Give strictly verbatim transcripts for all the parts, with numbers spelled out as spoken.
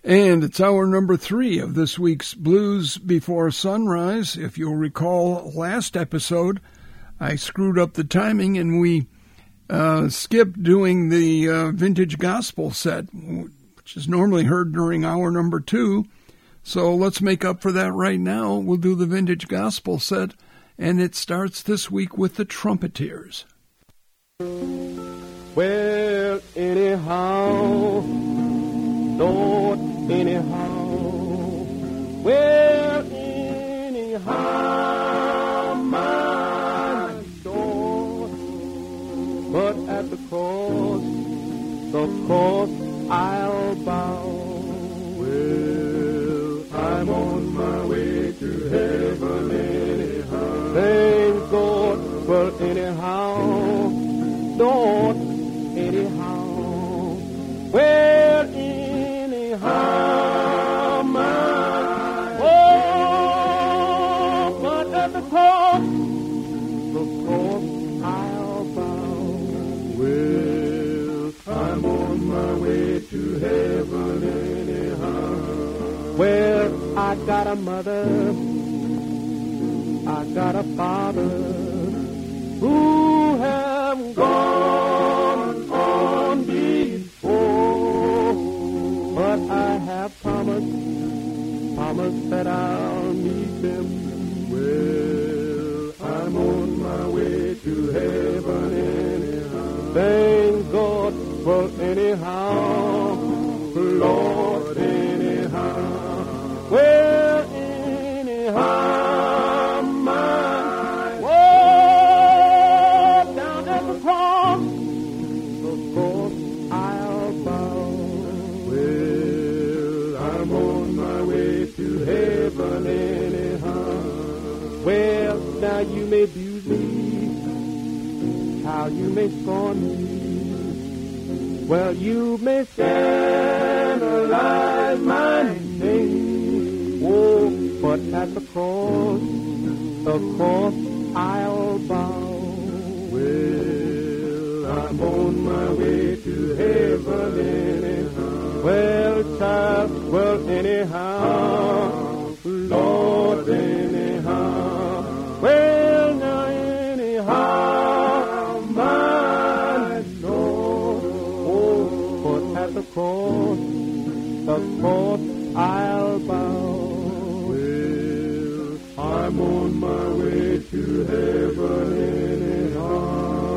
And it's hour number three of this week's Blues Before Sunrise. If you'll recall last episode, I screwed up the timing and we uh, skipped doing the uh, vintage gospel set, which is normally heard during hour number two. So let's make up for that right now. We'll do the vintage gospel set, and it starts this week with the Trumpeters. Well, anyhow, Lord, anyhow, well, anyhow, my Lord, but at the cross, the cross I'll bow. Well, I'm on my way to heaven anyhow. Thank God, well, anyhow, Lord, anyhow, well, anyhow, my, oh, but at the cross, the cross I'll bow. Well, I'm on my way to heaven anyhow. Well, I got a mother, I got a father who have gone on before, but I have promised, promised that I'll meet them. Well, I'm on my way to heaven anyhow. Thank God, well, anyhow, Lord, anyhow, well, anyhow, my, oh, down at the cross, the cross I'll bow. Well, I'm on my way to heaven anyhow. Well, now you may abuse me, how you may scorn me. Well, you may scandalize my name. Oh, but at the cross, the cross I'll bow. Well, I'm on my way to heaven anyhow. Well, child, well, anyhow, Lord, anyhow. Well, now, anyhow, my Lord. Oh, but at the cross, the cross I'll bow. Well, I'm on my way to heaven anyhow.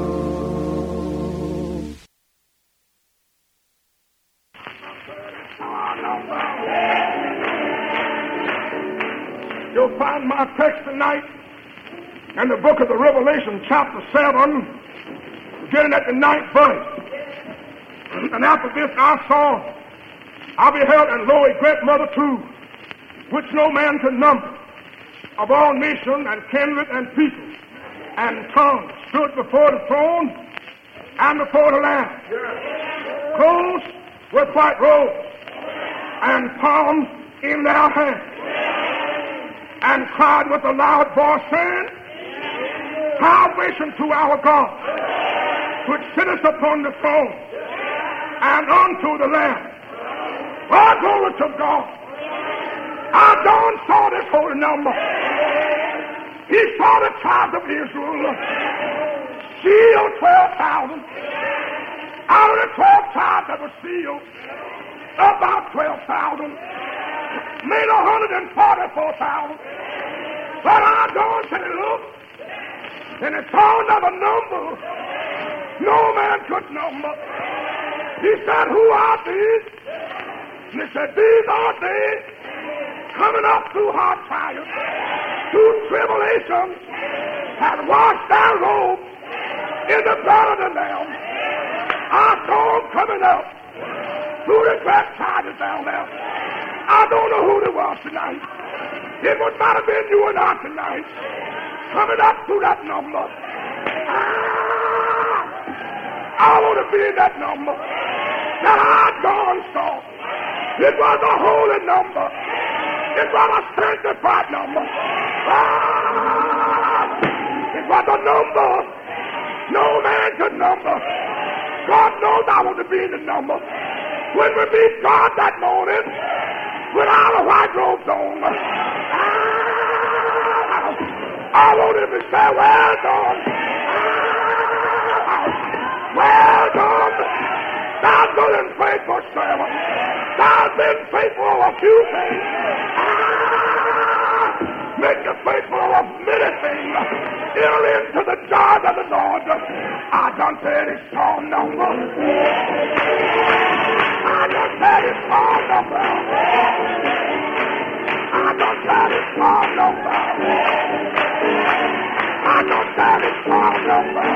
You'll find my text tonight in the book of the Revelation, chapter seven, beginning at the ninth verse. And after this I saw, I beheld, and lo, a great multitude, which no man could number, of all nations and kindred and people and tongues, stood before the throne and before the Lamb, clothed with white robes and palms in their hands, and cried with a loud voice, saying, Salvation to our God, which sitteth upon the throne, and unto the Lamb. All glory to God. Our John saw this holy number. He saw the tribes of Israel, sealed twelve thousand. Out of the twelve tribes that were sealed, about twelve thousand, made one hundred forty-four thousand. But our John said, look, and it told of a number no man could number. He said, who are these? And he said, these are they coming up through hard trials, through tribulation, and washed their robes in the blood of the Lamb. I saw them coming up through the great trials down there. I don't know who they was tonight. It would might have been you and I tonight, coming up through that number. Ah, I want to be in that number that our John saw. It was a holy number. It was a sanctified number. Ah, it was a number no man could number. God knows I want to be in the number. When we meet God that morning, with all the white robes on. I want him to say, well done. Well done. Thou good and faithful servant. Thou've been faithful of a few things. Make you faithful of many things. Enter into the joy of the Lord. I done said his song number. I done said his song number. I done said his song number. I done said his song number.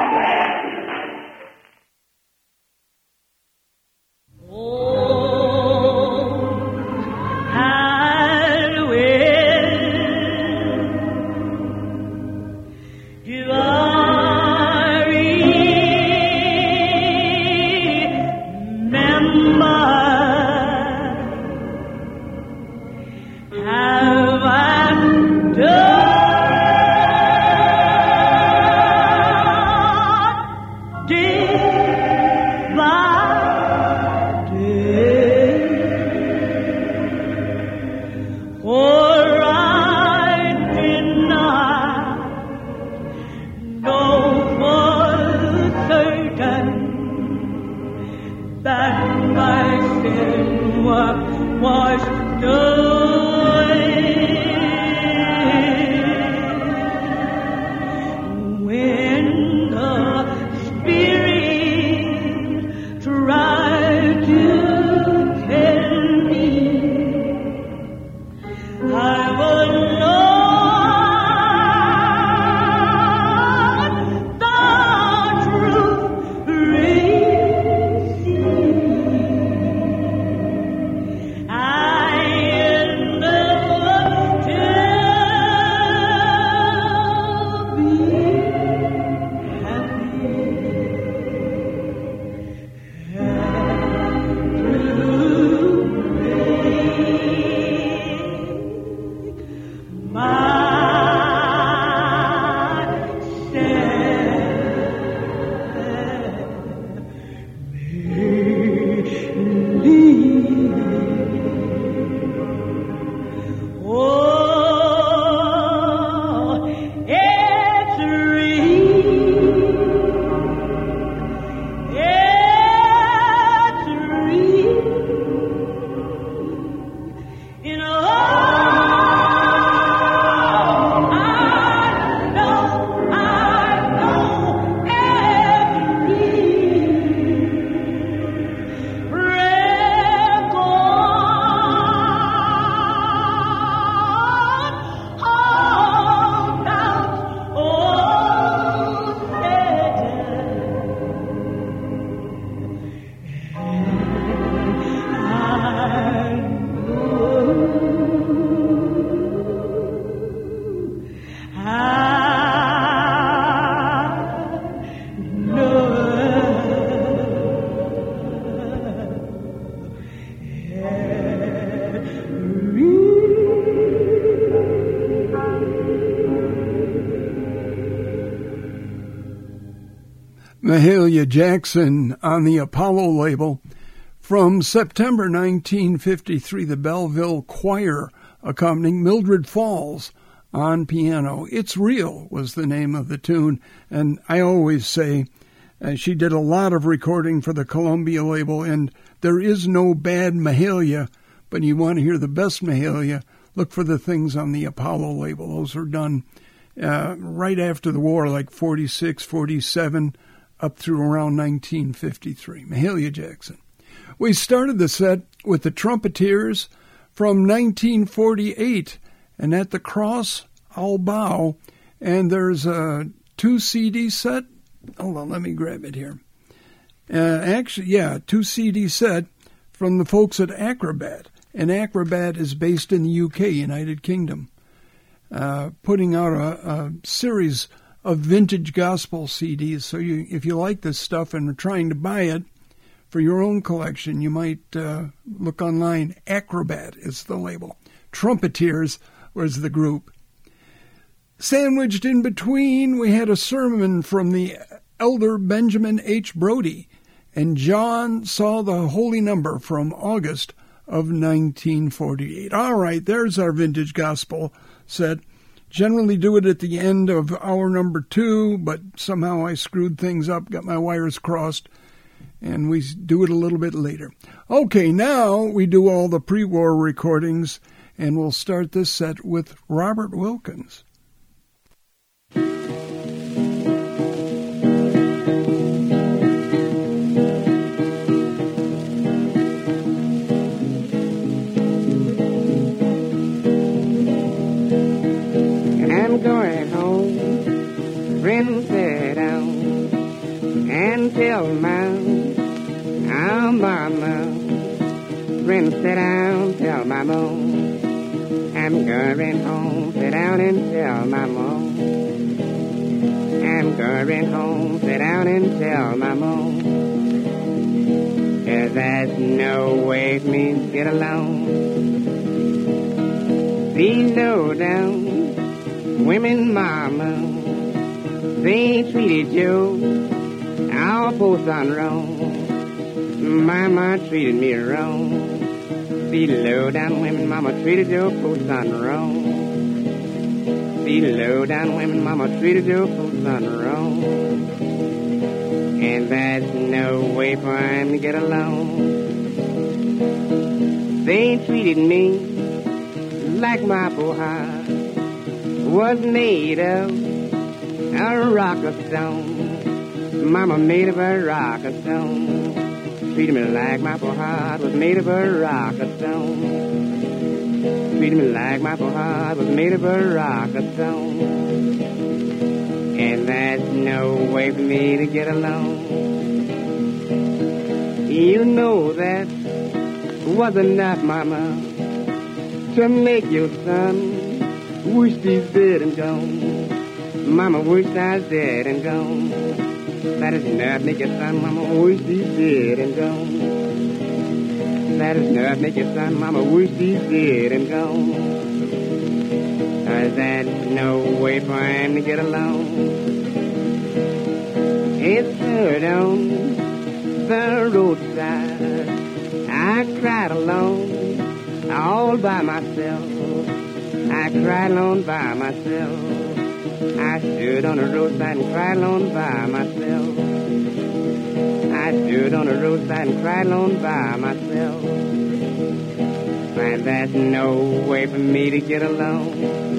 Mahalia Jackson on the Apollo label. From September nineteen fifty-three, the Belleville Choir accompanying Mildred Falls on piano. It's Real was the name of the tune, and I always say uh, she did a lot of recording for the Columbia label, and there is no bad Mahalia, but you want to hear the best Mahalia, look for the things on the Apollo label. Those were done uh, right after the war, like forty-six, forty-seven, up through around nineteen fifty-three. Mahalia Jackson. We started the set with the Trumpeteers from nineteen forty-eight, and At the Cross I'll Bow. And there's a two C D set. Hold on, let me grab it here. Uh, actually, yeah, two C D set from the folks at Acrobat. And Acrobat is based in the U K, United Kingdom, uh, putting out a, a series of vintage gospel C Ds. So you, if you like this stuff and are trying to buy it for your own collection, you might uh, look online. Acrobat is the label. Trumpeteers was the group. Sandwiched in between, we had a sermon from the elder Benjamin H. Brody, and John saw the holy number from August of nineteen forty-eight. All right, there's our vintage gospel set. Generally do it at the end of hour number two, but somehow I screwed things up, got my wires crossed, and we do it a little bit later. Okay, now we do all the pre-war recordings, and we'll start this set with Robert Wilkins. I'm going home, friends, sit down and tell my our mama. Friends, sit down, tell my mom. I'm going home, sit down and tell my mom. I'm going home, sit down and tell my mom. 'Cause there's no way for me to get along. These low down women, mama, they treated you, our poor son, wrong. Mama treated me wrong. The low-down women, mama, treated your poor son wrong. The low-down women, mama, treated your poor son wrong. And there's no way for him to get along. They treated me like my poor heart was made of a rock of stone. Mama made of a rock of stone. Treated me like my poor heart was made of a rock of stone. Treated me like my poor heart was made of a rock of stone. And there's no way for me to get along. You know that was enough, mama, to make your son wish he's dead and gone. Mama wished I was dead and gone. That is enough, make your son, mama wish he's dead and gone. That is enough, make your son, mama wish he's dead and gone. 'Cause there's no way for him to get along. It's hurt on the roadside. I cried alone, all by myself. I cried alone by myself. I stood on the roadside and cried alone by myself. I stood on the roadside and cried alone by myself. And there's no way for me to get along.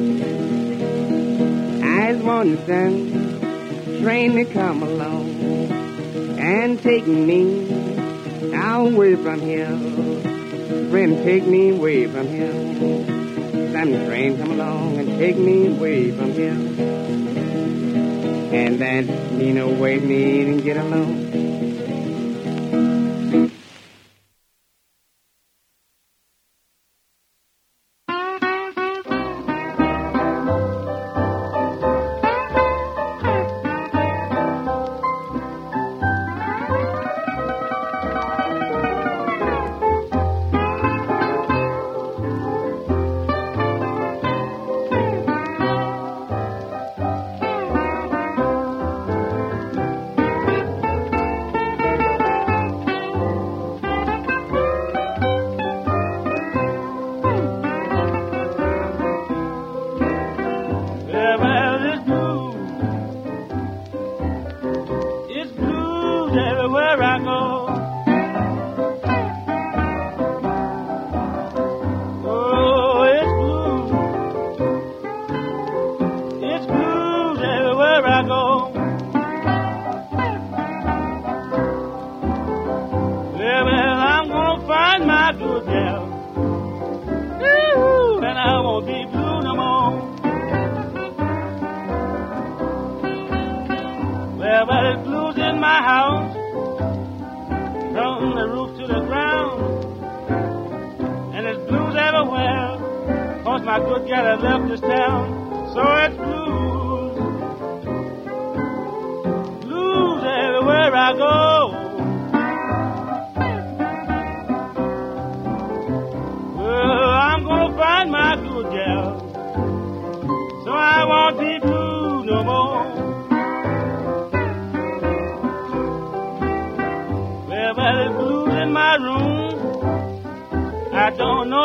I was wanting some train to come along and take me away from here. Friend, take me away from here. Some train come along and take me away from here. And there's no way for me to get along.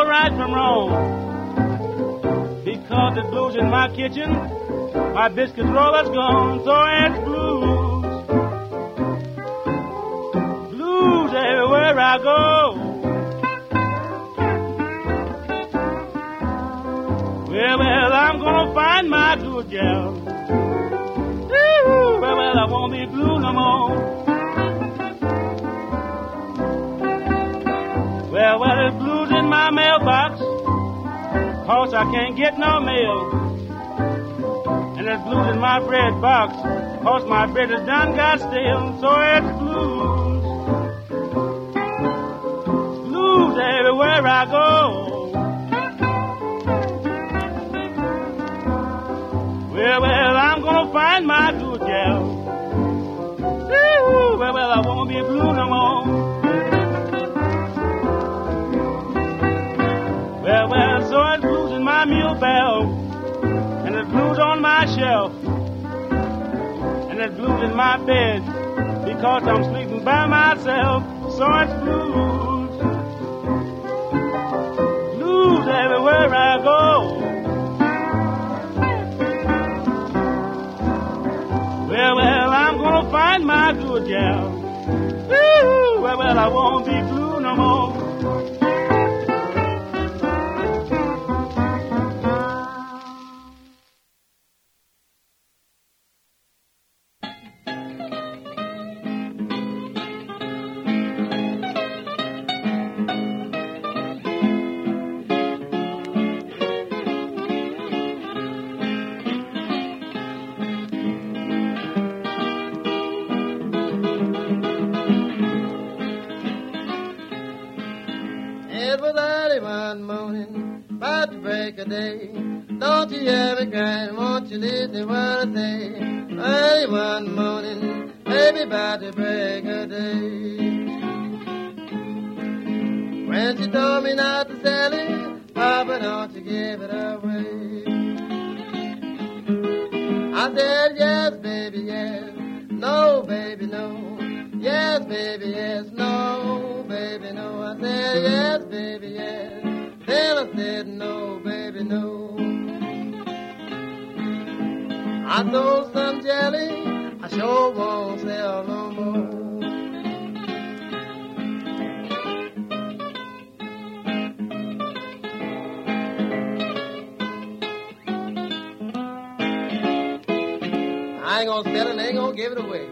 know right from wrong. Because the blues in my kitchen, my biscuit roller's gone, so it's blues. Blues everywhere I go. Well, well, I'm gonna find my good gal. Ooh, well, well, I won't be blue no more. Well, well, there's blues in my mailbox, 'cause I can't get no mail. And there's blues in my bread box, 'cause my bread is done got stale. So it's blues. Blues everywhere I go. Well, well, I'm gonna find my good gal. Ooh, well, well, I won't be blue no more. Well, well, so it's blues in my mule bell, and there's blues on my shelf, and there's blues in my bed, because I'm sleeping by myself. So it's blues. Blues everywhere I go. Well, well, I'm gonna find my good gal. Ooh, well, well, I won't be blue no more. Don't you ever cry, won't you listen what I say? Early one morning, maybe about to break a day. When she told me not to sell it, Papa, don't you give it away. I said, yes, baby, yes. No, baby, no. Yes, baby, yes. No, baby, no. I said, yes, baby, yes. Then I said, no, baby, no. I sold some jelly, I sure won't sell no more. I ain't gonna sell it, I ain't gonna give it away.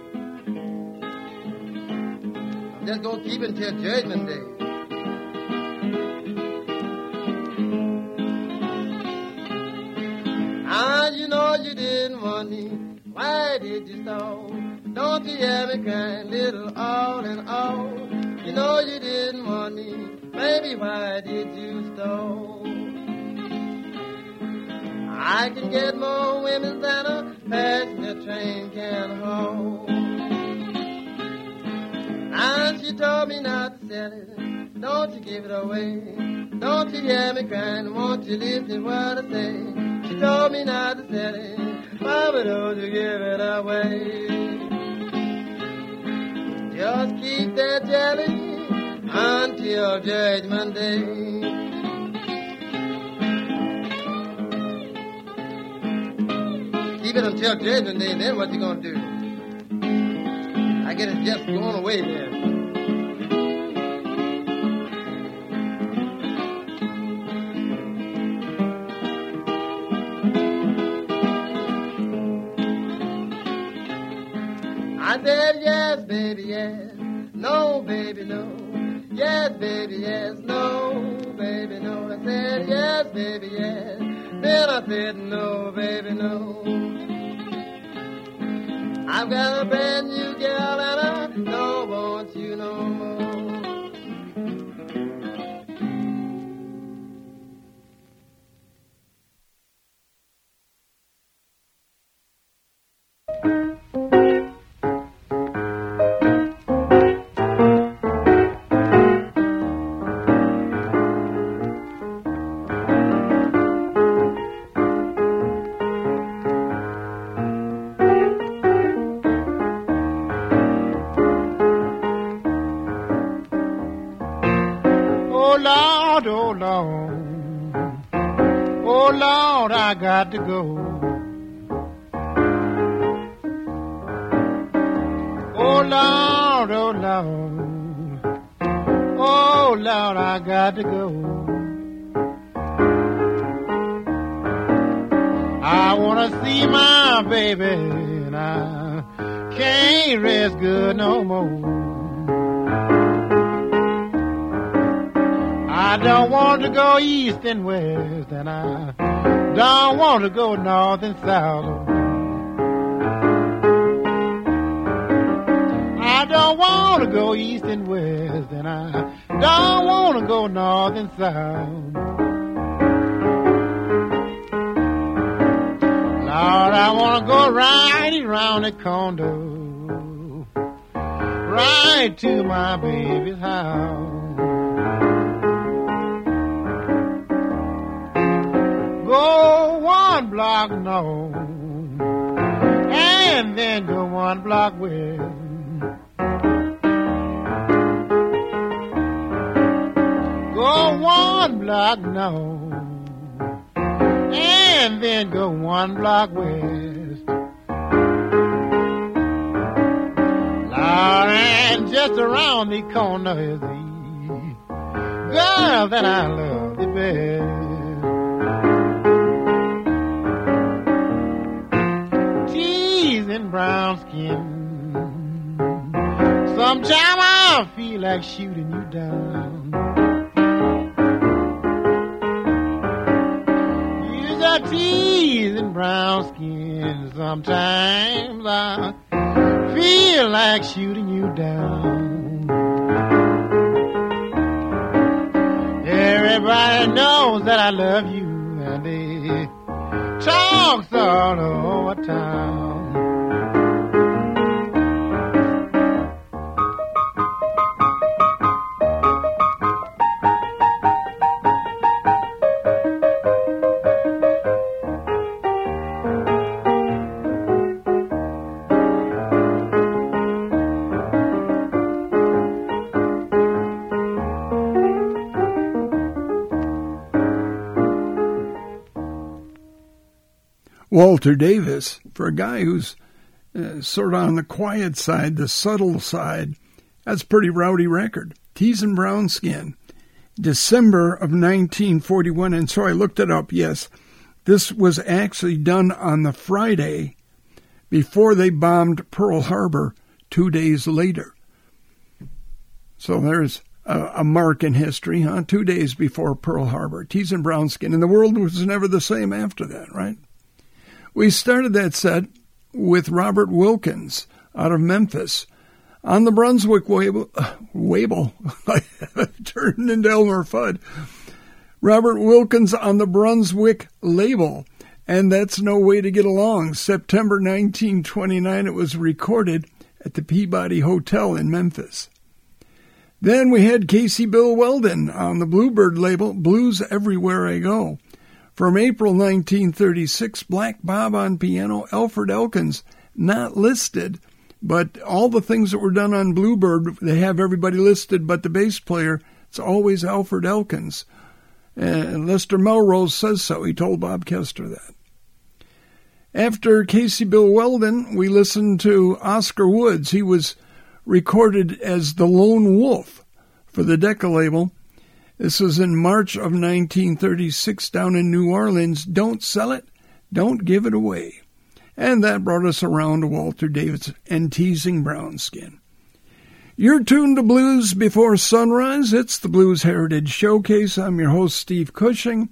I'm just gonna keep it until Judgment Day. Ah, you know you didn't want me. Why did you stall? Don't you hear me crying, little all in all? You know you didn't want me. Baby, why did you stall? I can get more women than a passenger train can haul. And she told me not to sell it. Don't you give it away. Don't you hear me crying? Won't you listen what I say? She told me not to sell it. Mama, don't you give it away. Just keep that jelly until Judgment Day. Keep it until Judgment Day, then what you gonna do? I guess it's just going away there. I said, yes, baby, yes. No, baby, no. Yes, baby, yes. No, baby, no. I said, yes, baby, yes. Then I said, no, baby, no. I've got a brand new girl and I don't want you no more. Oh, Lord, I got to go. Oh, Lord, oh, Lord. Oh, Lord, I got to go. I want to see my baby, and I can't rest good no more. I don't want to go east and west, and I don't want to go north and south. I don't want to go east and west, and I don't want to go north and south. Lord, I want to go right around the condo, right to my baby's house. Go one block north, and then go one block west. Go one block north, and then go one block west. Lord, and just around the corner is the girl that I love the best. Teasing brown skin. Sometime I feel like shooting you down. Teeth and brown skin. Sometimes I feel like shooting you down. Everybody knows that I love you, and they talks all over town. Walter Davis, for a guy who's uh, sort of on the quiet side, the subtle side, that's a pretty rowdy record. Teasing Brown Skin, December of nineteen forty-one, and so I looked it up. Yes, this was actually done on the Friday before they bombed Pearl Harbor two days later. So there's a, a mark in history, huh? Two days before Pearl Harbor, Teasing Brown Skin, and the world was never the same after that, right? We started that set with Robert Wilkins out of Memphis on the Brunswick Wable. Uh, Wable. I turned into Elmer Fudd. Robert Wilkins on the Brunswick label. And That's No Way to Get Along. September nineteen twenty-nine, it was recorded at the Peabody Hotel in Memphis. Then we had Casey Bill Weldon on the Bluebird label, Blues Everywhere I Go. From April nineteen thirty-six, Black Bob on piano, Alfred Elkins, not listed, but all the things that were done on Bluebird, they have everybody listed, but the bass player, it's always Alfred Elkins. And Lester Melrose says so. He told Bob Kester that. After Casey Bill Weldon, we listened to Oscar Woods. He was recorded as the Lone Wolf for the Decca label. This was in March of nineteen thirty-six down in New Orleans. Don't sell it, don't give it away. And that brought us around to Walter Davis and Teasing Brown Skin. You're tuned to Blues Before Sunrise. It's the Blues Heritage Showcase. I'm your host, Steve Cushing.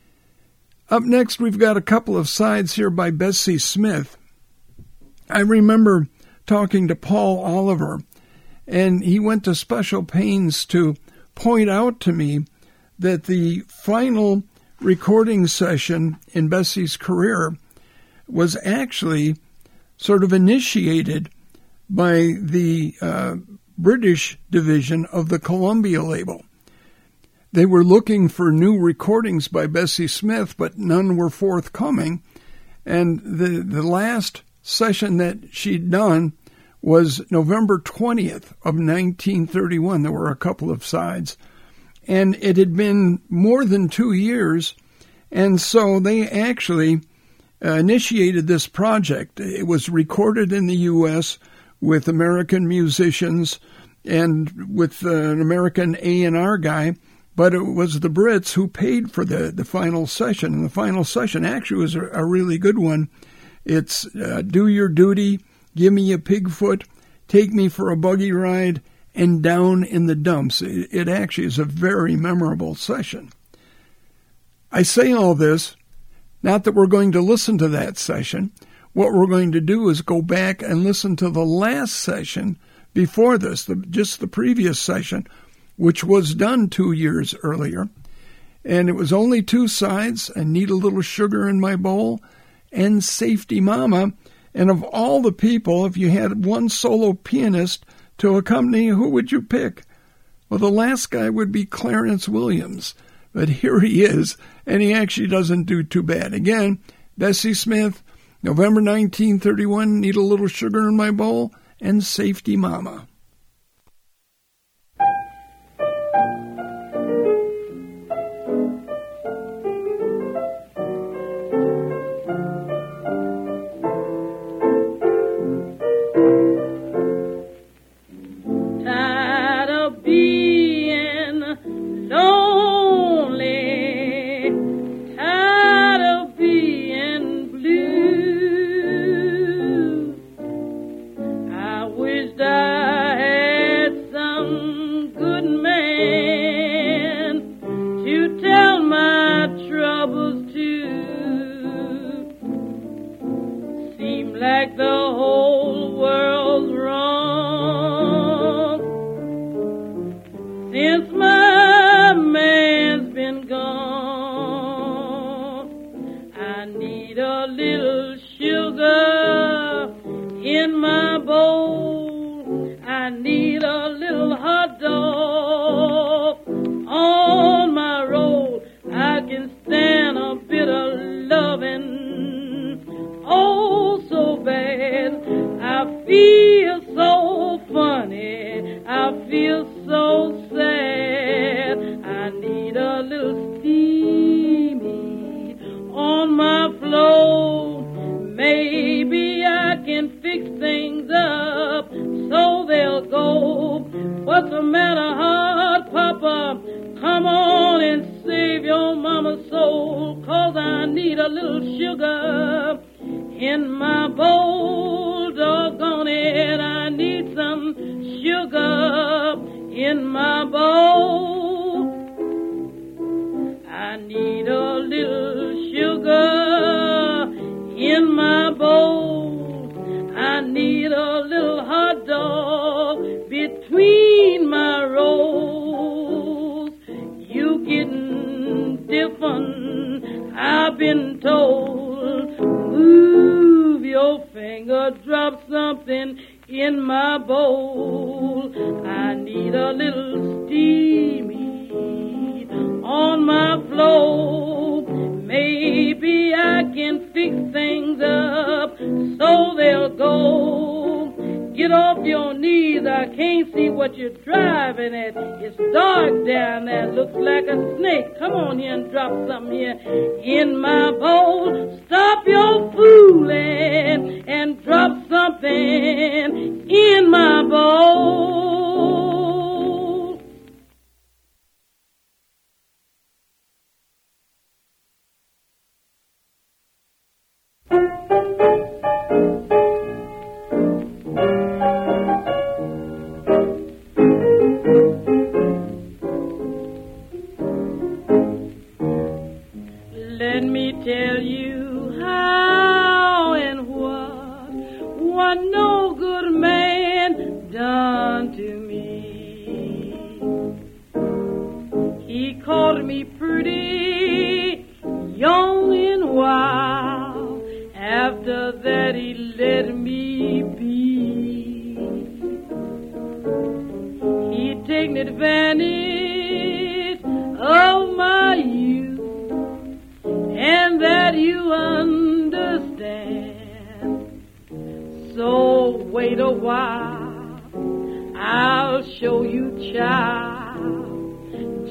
Up next, we've got a couple of sides here by Bessie Smith. I remember talking to Paul Oliver, and he went to special pains to point out to me that the final recording session in Bessie's career was actually sort of initiated by the uh, British division of the Columbia label. They were looking for new recordings by Bessie Smith, but none were forthcoming. And the, the last session that she'd done was November twentieth of nineteen thirty-one. There were a couple of sides. and it had been more than two years, and so they actually uh, initiated this project. It was recorded in the U S with American musicians and with uh, an American A and R guy, but it was the Brits who paid for the, the final session, and the final session actually was a, a really good one. It's uh, Do Your Duty, Give Me a Pigfoot, Take Me for a Buggy Ride, and Down in the Dumps. It, it actually is a very memorable session. I say all this, not that we're going to listen to that session. What we're going to do is go back and listen to the last session before this, the, just the previous session, which was done two years earlier. And it was only two sides, I Need a Little Sugar in My Bowl, and Safety Mama. And of all the people, if you had one solo pianist to accompany, who would you pick? Well, the last guy would be Clarence Williams. But here he is, and he actually doesn't do too bad. Again, Bessie Smith, November nineteen thirty-one, Need a Little Sugar in My Bowl, and Safety Mama.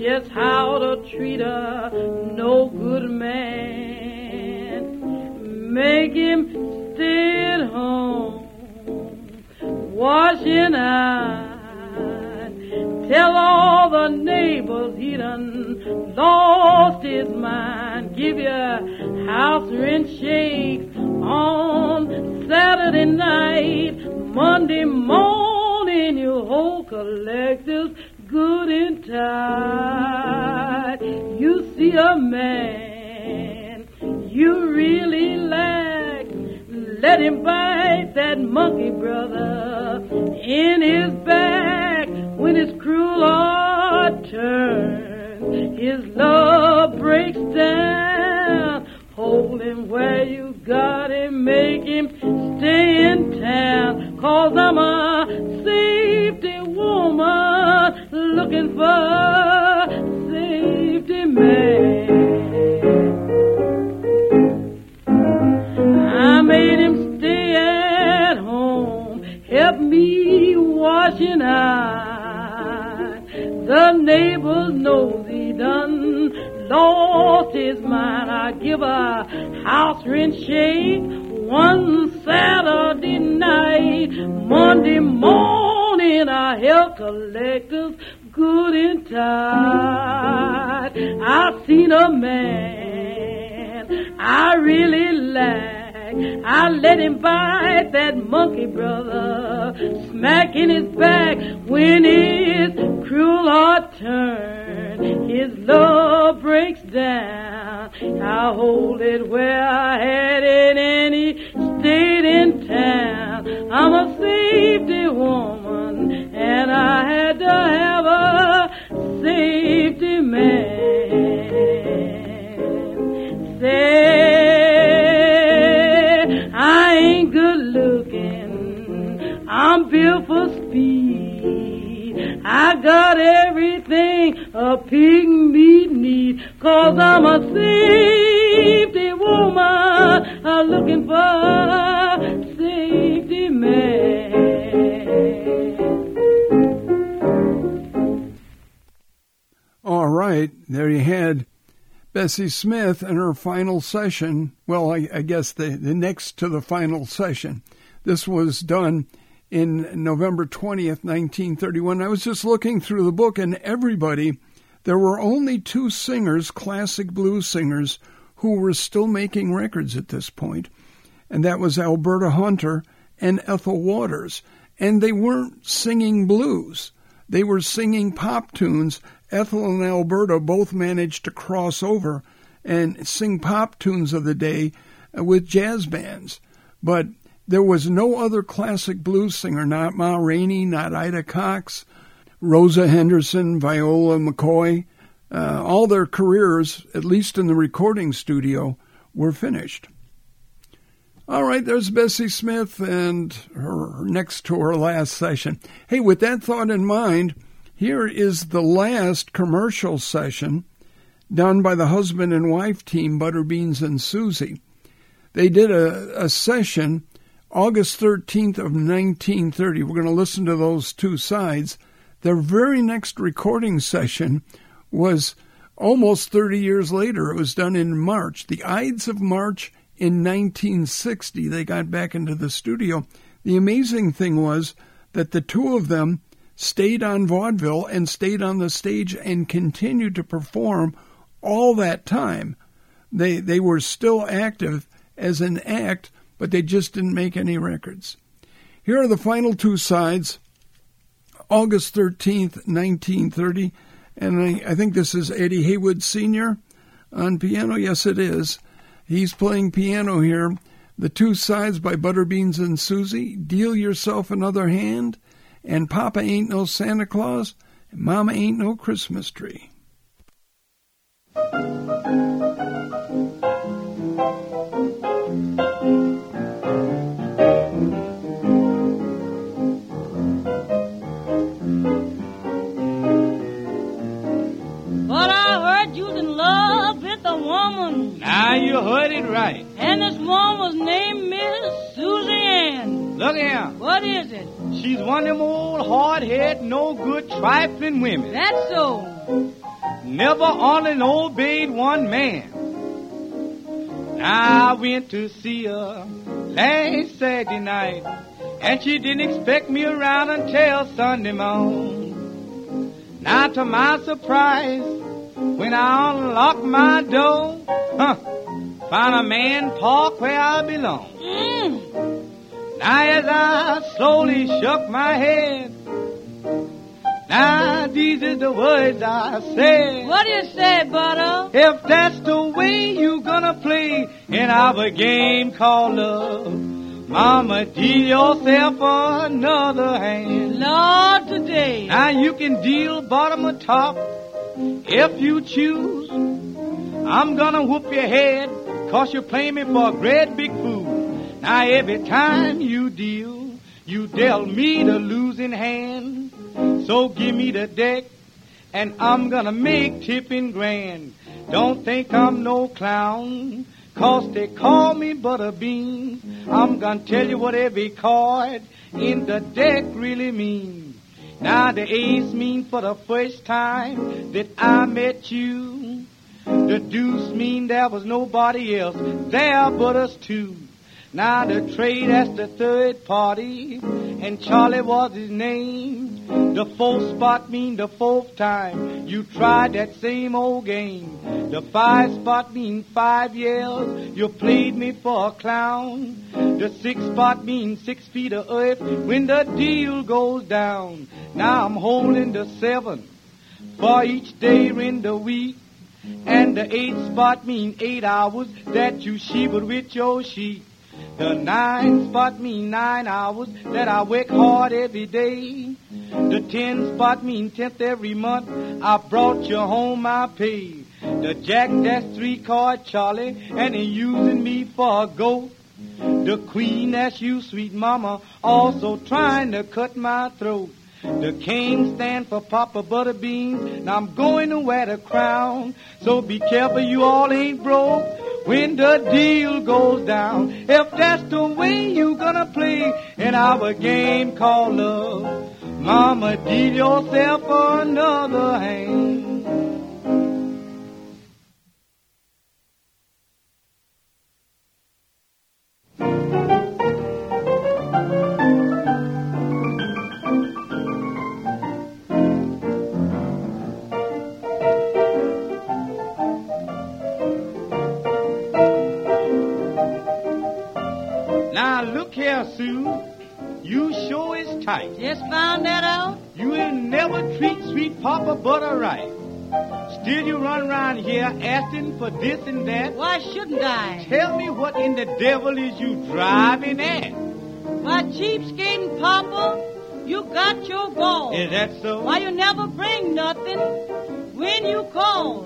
just how to treat a no good man. Make him stay at home, washing eyes. Tell all the neighbors he done lost his mind. Give you house rent shakes on Saturday night. Monday morning you hold collectors good and tight. You see a man you really like, let him bite that monkey brother in his back. When his cruel heart turns, his love breaks down. Hold him where you got him, make him stay in town. 'Cause I'm a safety woman looking for a safety man. I made him stay at home, help me washing eyes. The neighbors know he done lost his mind. I give a house rent shake one Saturday night. Monday morning I help collectors good and tight. I seen a man I really like. I let him bite that monkey brother, smack in his back. When his cruel heart turns, his love breaks down. I hold it where I had it and he stayed in town. I'm a safety woman and I had to have a safety man. Say I ain't good looking, I'm built for speed. I got everything a pig meat need. 'Cause I'm a safety woman, I'm looking for a safety man. All right, there you had Bessie Smith and her final session. Well, I, I guess the, the next to the final session. This was done in November twentieth, nineteen thirty-one. I was just looking through the book, and everybody, there were only two singers, classic blues singers, who were still making records at this point, and that was Alberta Hunter and Ethel Waters. And they weren't singing blues. They were singing pop tunes. Ethel and Alberta both managed to cross over and sing pop tunes of the day with jazz bands. But there was no other classic blues singer, not Ma Rainey, not Ida Cox, Rosa Henderson, Viola McCoy. Uh, all their careers, at least in the recording studio, were finished. All right, there's Bessie Smith and her next to her last session. Hey, with that thought in mind, here is the last commercial session done by the husband and wife team, Butterbeans and Susie. They did a, a session August thirteenth of nineteen thirty. We're going to listen to those two sides. Their very next recording session was almost thirty years later. It was done in March, the Ides of March in nineteen sixty. They got back into the studio. The amazing thing was that the two of them stayed on vaudeville and stayed on the stage and continued to perform all that time. They they were still active as an act, but they just didn't make any records. Here are the final two sides, August thirteenth, nineteen thirty, and I, I think this is Eddie Haywood Senior on piano. Yes, it is. He's playing piano here. The two sides by Butterbeans and Susie, Deal Yourself Another Hand, and Papa Ain't No Santa Claus, and Mama Ain't No Christmas Tree. Now you heard it right. And this one was named Miss Susie Ann. Look here. What is it? She's one of them old hard-head, no-good, trifling women. That's so. never only obeyed one man. I went to see her last Saturday night, and she didn't expect me around until Sunday morning. Now to my surprise, when I unlocked my door, huh, found a man parked where I belong. Mm. Now as I slowly shook my head, now these are the words I said. What do you say, Butter? If that's the way you gonna play in our game called love, Mama, deal yourself another hand. Lord, today. Now you can deal bottom or top if you choose. I'm gonna whoop your head, cause you play me for a great big fool. Now every time you deal, you dealt me the losing hand. So give me the deck, and I'm gonna make tipping grand. Don't think I'm no clown, cause they call me Butterbean. I'm gonna tell you what every card in the deck really means. Now the ace mean for the first time that I met you. The deuce mean there was nobody else there but us two. Now the trade, that's the third party, and Charlie was his name. The fourth spot mean the fourth time you tried that same old game. The five spot mean five years you played me for a clown. The six spot mean six feet of earth when the deal goes down. Now I'm holding the seven for each day in the week. And the eight spot mean eight hours that you shivered with your sheep. The nine spot mean nine hours that I work hard every day. The ten spot mean tenth every month I brought you home my pay. The jack, that's three card Charlie, and he using me for a goat. The queen, that's you, sweet mama, also trying to cut my throat. The king stand for Papa Butterbean, now I'm going to wear the crown. So be careful you all ain't broke when the deal goes down. If that's the way you gonna play in our game called love, Mama, deal yourself another hand. Now look here, Sue, you sure is tight. Just found that out? You ain't never treat sweet Papa Butter right. Still you run around here asking for this and that. Why shouldn't I? Tell me what in the devil is you driving at? Why, cheapskating, Papa, you got your goal. Is that so? Why, you never bring nothing when you call.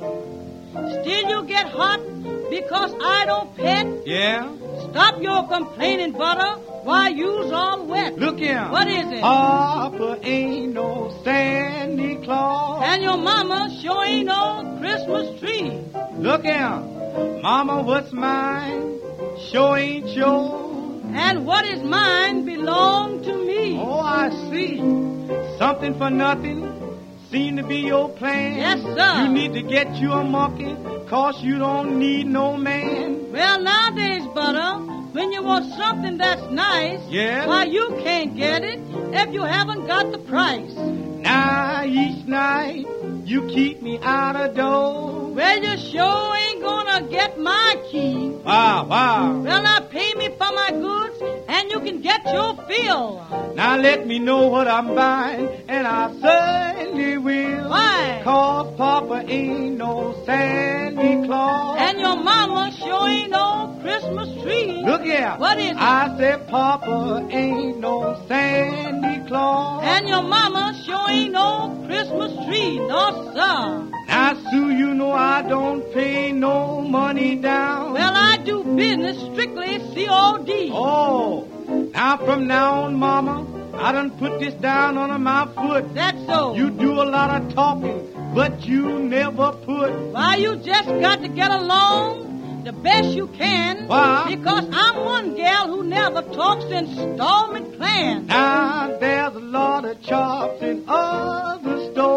Still you get hot because I don't pet. Yeah? Stop your complaining, Butter. Why, you's all wet. Look here. What is it? Papa ain't no Santa Claus. And your mama sure ain't no Christmas tree. Look here. Mama, what's mine sure ain't yours. And what is mine belong to me. Oh, I see. Something for nothing seem to be your plan. Yes, sir. You need to get you a monkey, cause you don't need no man. Well, nowadays, Butter, when you want something that's nice, yeah, why, you can't get it if you haven't got the price. Now, each night, you keep me out of door. Well, you sure ain't gonna get my key. Wow, wow. Well, now pay me for my goods, and you can get your fill. Now let me know what I'm buying, and I certainly will. Why? Cause Papa ain't no Santa Claus. And your mama sure ain't no Christmas tree. Look here. What is it? I said Papa ain't no Santa Claus. And your mama sure ain't no Christmas tree. No, sir. Now, Sue, you know I don't pay no money down. Well, I do business strictly C O D. Oh, now from now on, Mama, I done put this down under my foot. That's so. You do a lot of talking, but you never put. Why, you just got to get along the best you can. Why? Because I'm one gal who never talks installment plans. Now, there's a lot of chops in other stores.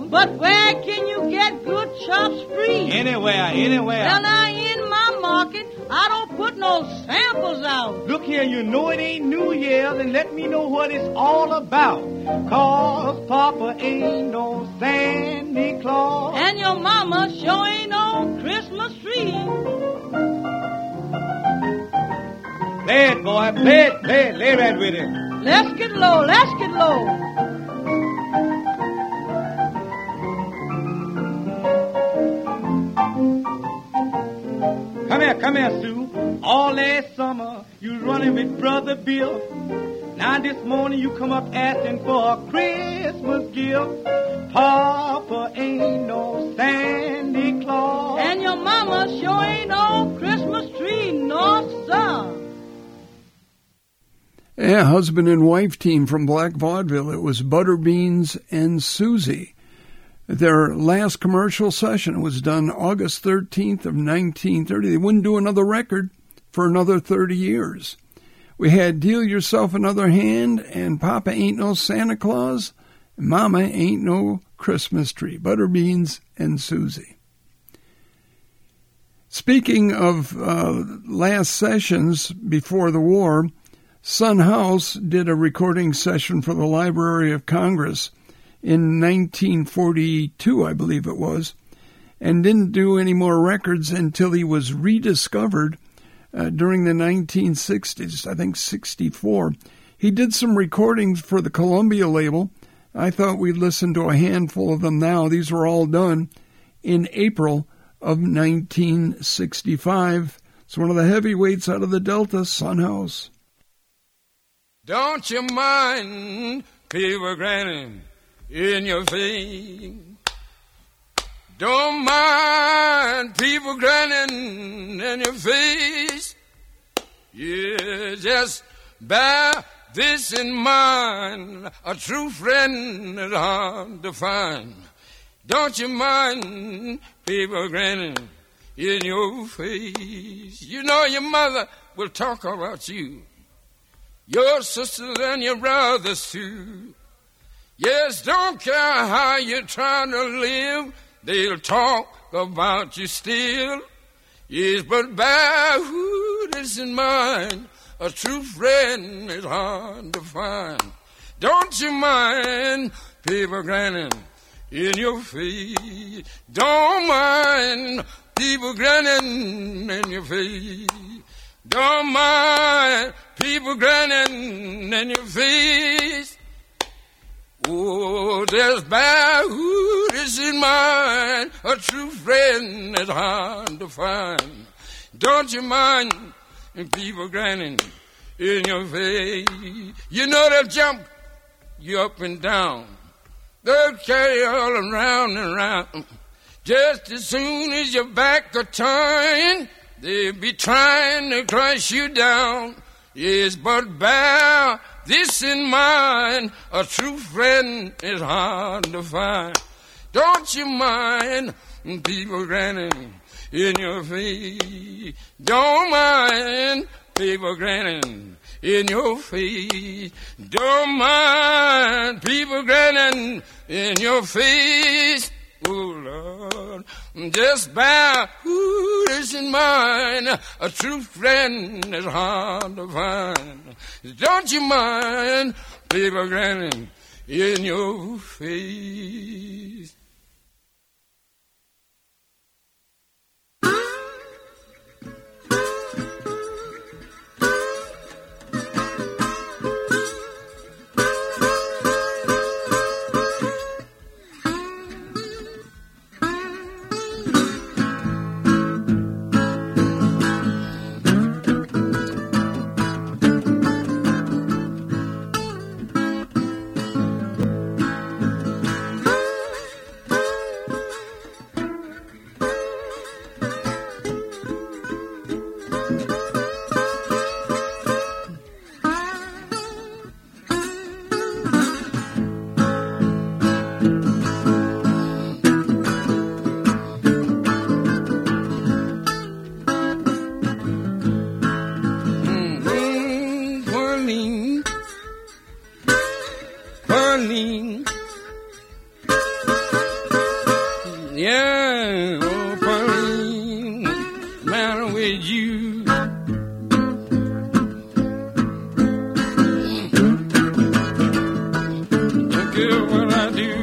But where can you get good chops free? Anywhere, anywhere. Well, now, in my market, I don't put no samples out. Look here, you know it ain't New Year's, and let me know what it's all about. Cause Papa ain't no Santa Claus. And your mama sure ain't no Christmas tree. Play it, boy, play it, play it, lay right with it. Let's get low, let's get low. Come here, come here, Sue. All last summer, you was running with Brother Bill. Now this morning, you come up asking for a Christmas gift. Papa ain't no Santa Claus. And your mama sure ain't no Christmas tree, no sir. Yeah, husband and wife team from Black Vaudeville. It was Butterbeans and Susie. Their last commercial session was done August thirteenth of nineteen thirty. They wouldn't do another record for another thirty years. We had Deal Yourself Another Hand and Papa Ain't No Santa Claus, and Mama Ain't No Christmas Tree. Butterbeans and Susie. Speaking of uh, last sessions before the war, Son House did a recording session for the Library of Congress in nineteen forty-two, I believe it was, and didn't do any more records until he was rediscovered uh, during the nineteen sixties, I think sixty-four. He did some recordings for the Columbia label. I thought we'd listen to a handful of them now. These were all done in April of nineteen sixty-five. It's one of the heavyweights out of the Delta, Son House. Don't you mind people grinning in your face? Don't mind people grinning in your face. Yeah, just bear this in mind. A true friend is hard to find. Don't you mind people grinning in your face? You know your mother will talk about you, your sisters and your brothers too. Yes, don't care how you're trying to live, they'll talk about you still. Yes, but bear this in mind, a true friend is hard to find. Don't you mind people grinning in your face? Don't mind people grinning in your face. Don't mind people grinning in your face. Oh, there's bear who is in mind, a true friend is hard to find. Don't you mind people grinning in your face? You know they'll jump you up and down. They'll carry you all around and around. Just as soon as your back are turned, they'll be trying to crush you down. Yes, but bear this in mind, a true friend is hard to find. Don't you mind people grinning in your face? Don't mind people grinning in your face. Don't mind people grinning in your face. Oh, Lord, just bear who is in mind. A true friend is hard to find. Don't you mind people grinning in your face? matter with you? Don't care what I do.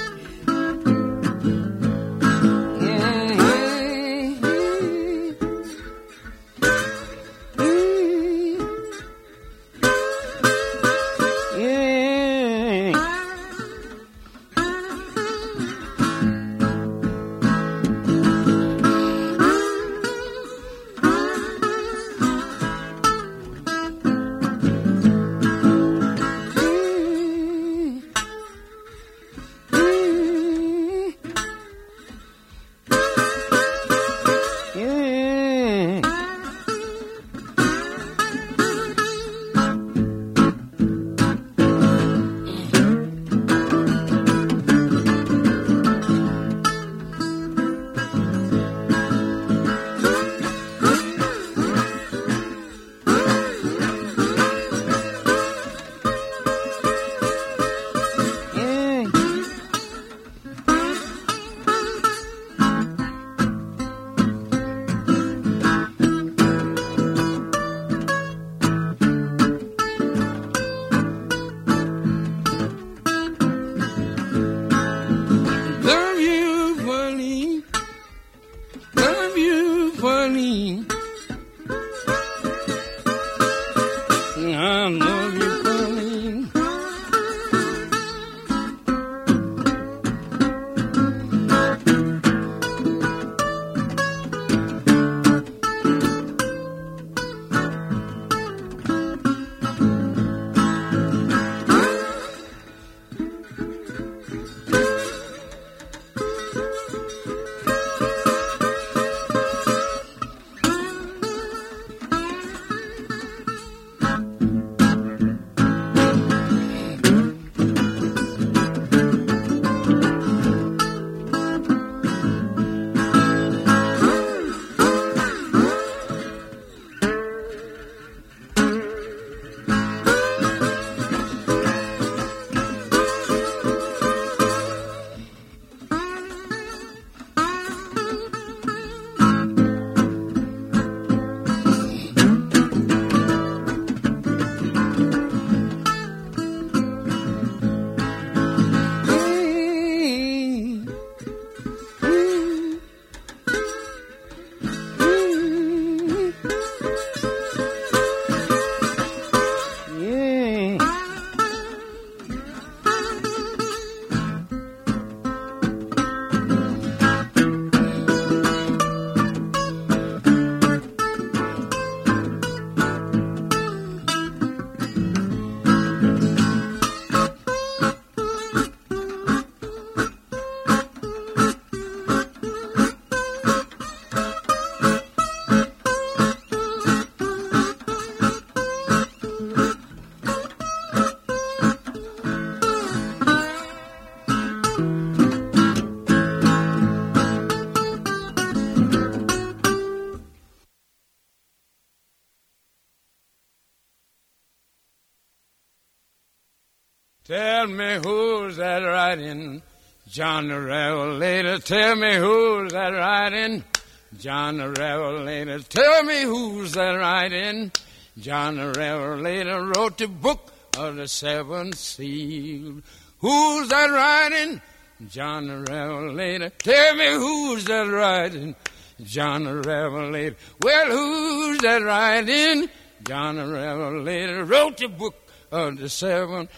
Tell me who's that riding, John the Revelator. Tell me who's that riding, John the Revelator. Tell me who's that riding, John the Revelator. Wrote the book of the seven seals. Who's that riding, John the Revelator. Tell me who's that riding, John the Revelator. Well, who's that riding, John the Revelator. Wrote the book of the seven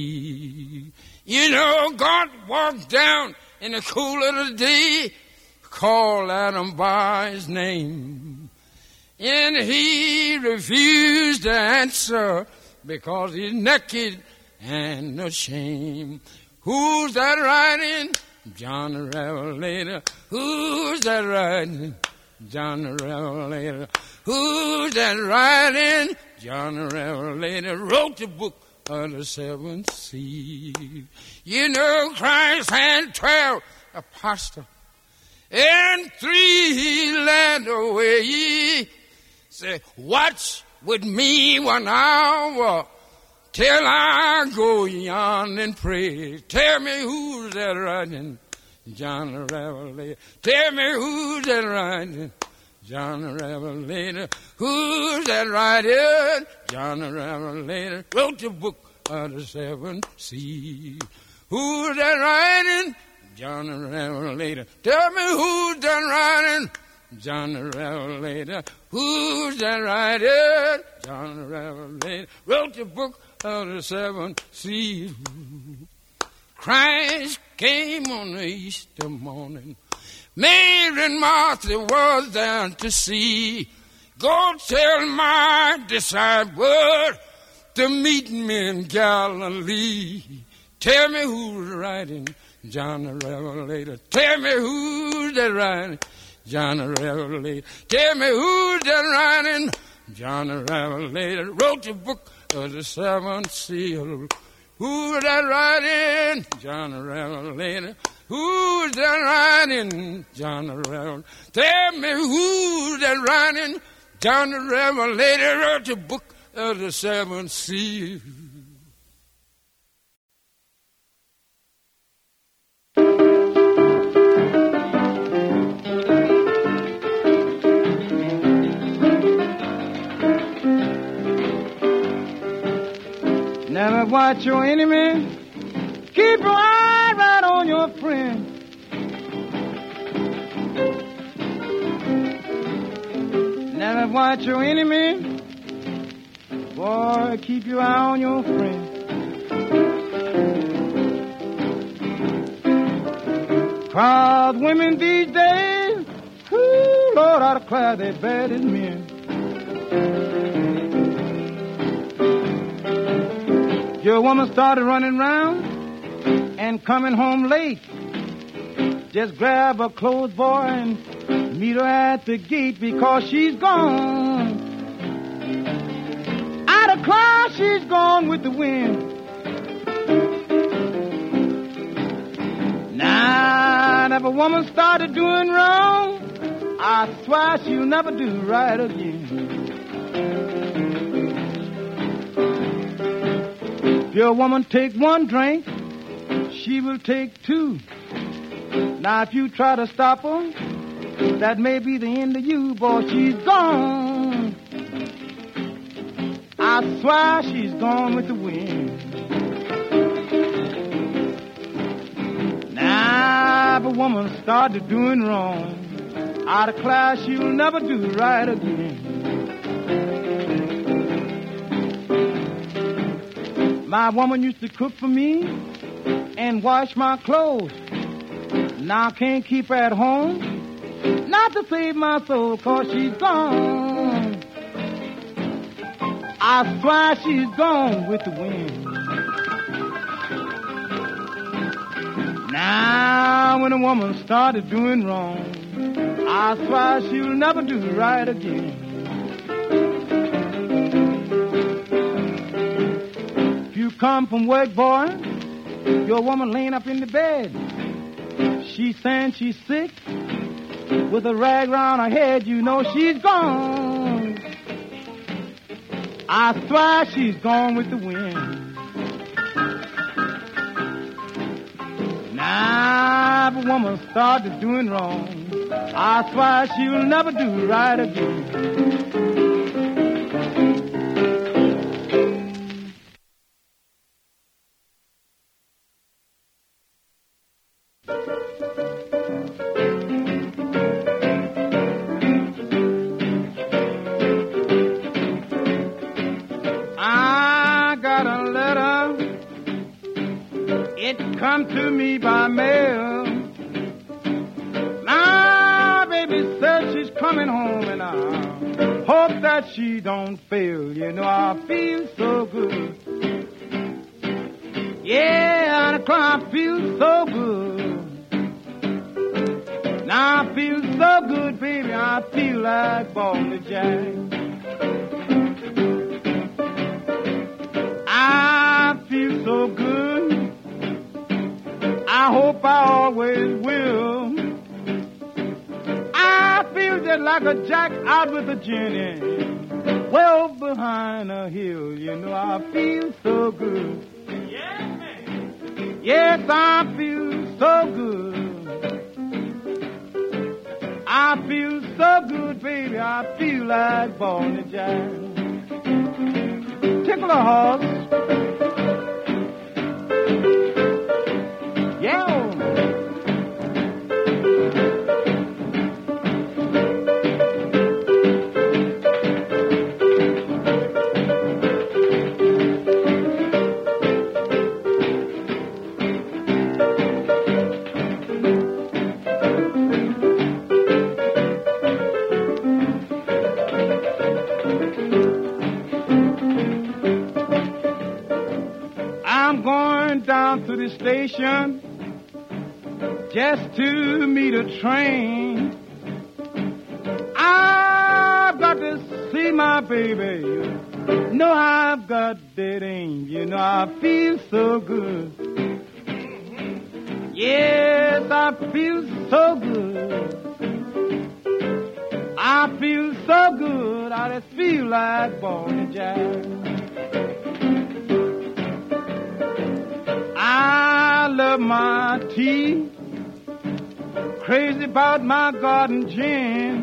seas. You know, God walked down in the cool of the day, called Adam by his name, and he refused to answer because he's naked and ashamed. Who's that riding? John the Revelator. Who's that riding? John the Revelator. Who's that riding? John the Revelator. Wrote the book of the seven seals. You know, Christ had twelve apostles, and three he led away. Say, watch with me one hour till I go yonder and pray. Tell me who's that riding? John the Revelator. Tell me who's that riding? John the Revelator. Who's that writing? John the Revelator. Wrote the book of the seven seas. Who's that writing? John the Revelator. Tell me who's that writing? John the Revelator. Who's that writing? John the Revelator. Wrote the book of the seven seas. Christ came on the Easter morning. Mary and Martha was there to see. Go tell my disciples to meet me in Galilee. Tell me who's writing, John the Revelator. Tell me who's that writing, John the Revelator. Tell me who's that writing, John the Revelator. Wrote the book of the seventh seal. Who's that writing, John the Revelator. Who's that writing, John the Revelator? Tell me who's that writing, John the Revelator. Wrote the book of the seventh seal. Never watch your enemy. Keep your eye right on your friend. Never watch your enemy. Boy, keep your eye on your friend. Proud women these days, whoo, Lord, I declare they're bad as men. Your woman started running round and coming home late. Just grab a clothes boy and meet her at the gate because she's gone. Out of class, she's gone with the wind. Now, if a woman started doing wrong, I swear she'll never do right again. If your woman take one drink, she will take two. Now, if you try to stop her, that may be the end of you, boy. She's gone. I swear she's gone with the wind. Now, if a woman started doing wrong, I declare she'll never do right again. My woman used to cook for me and wash my clothes. Now I can't keep her at home, not to save my soul, cause she's gone. I swear she's gone with the wind. Now when a woman started doing wrong, I swear she'll never do right again. If you come from work, boy, your woman laying up in the bed. She's saying she's sick, with a rag round her head, you know she's gone. I swear she's gone with the wind. Now, if a woman started doing wrong, I swear she'll never do right again. Come to me by mail. My baby said she's coming home, and I hope that she don't fail. You know I feel so good. Yeah, I feel so good. Now I feel so good, baby. I feel like Baldy Jack. I feel so good. I hope I always will. I feel just like a jack out with a Jenny, well behind a hill. You know I feel so good. Yes, man. Yes, I feel so good. I feel so good, baby, I feel like born to jive. Tickle a horse. Yeah. Down to the station just to meet a train. I've got to see my baby. You know I've got that aim. You know I feel so good. Yes, I feel so good. I feel so good. I just feel like born to jive. I love my tea, crazy about my garden gin.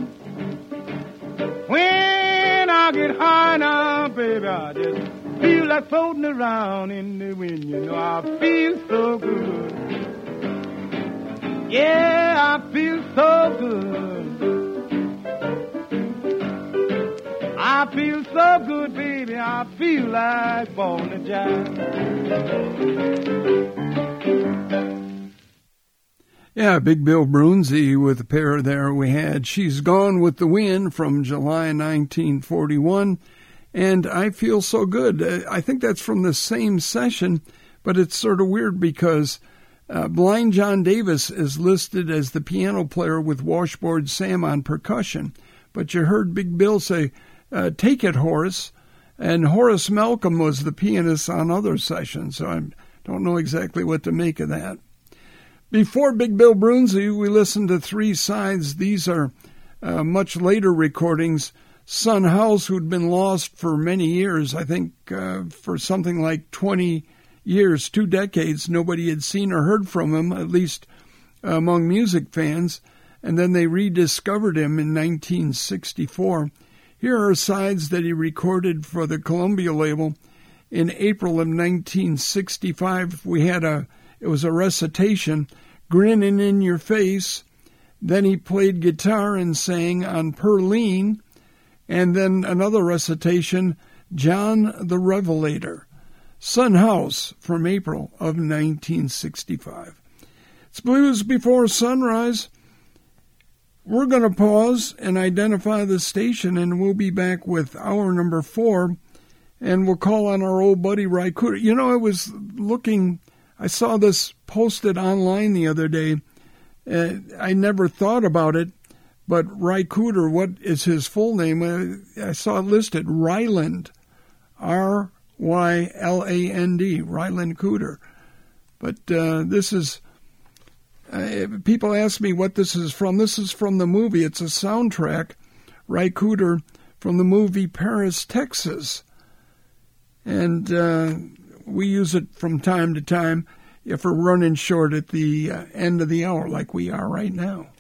When I get high now, baby, I just feel like floating around in the wind. You know, I feel so good. Yeah, I feel so good. I feel so good, baby, I feel like born to jive. Yeah, Big Bill Broonzy with a pair there we had She's Gone with the Wind from July nineteen forty-one, and I Feel So Good. I think that's from the same session, but it's sort of weird because uh, Blind John Davis is listed as the piano player with Washboard Sam on percussion, but you heard Big Bill say, uh, take it, Horace, and Horace Malcolm was the pianist on other sessions, so I don't know exactly what to make of that. Before Big Bill Broonzy, we listened to Three Sides. These are uh, much later recordings. Son House, who'd been lost for many years, I think uh, for something like twenty years, two decades, nobody had seen or heard from him, at least among music fans, and then they rediscovered him in nineteen sixty-four. Here are sides that he recorded for the Columbia label in April of nineteen sixty-five. We had a It was a recitation, Grinning in Your Face. Then he played guitar and sang on Perline. And then another recitation, John the Revelator. Son House from April of nineteen sixty-five. It's Blues Before Sunrise. We're going to pause and identify the station, and we'll be back with hour number four. And we'll call on our old buddy Ry Cooder. You know, I was looking... I saw this posted online the other day. Uh, I never thought about it, but Ry Cooder, what is his full name? Uh, I saw it listed, Ryland, R Y L A N D, Ryland Cooder. But uh, this is, uh, people ask me what this is from. This is from the movie. It's a soundtrack, Ry Cooder, from the movie Paris, Texas. And... Uh, we use it from time to time if we're running short at the uh, end of the hour like we are right now.